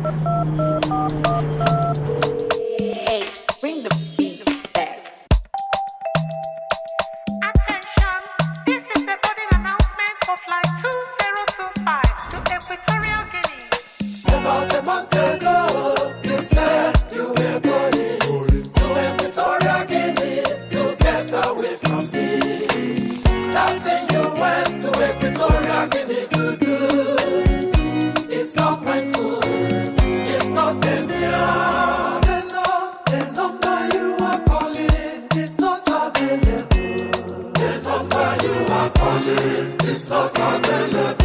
Ace, bring the beat back. Attention, this is a boarding announcement for flight 2025 to Equatorial Guinea. About a month ago, you said you were going to Equatorial Guinea to get away from me. That thing you went to Equatorial Guinea to do, it's not mindful, it's not familiar. The number you are calling is not available. The number you are calling is not available.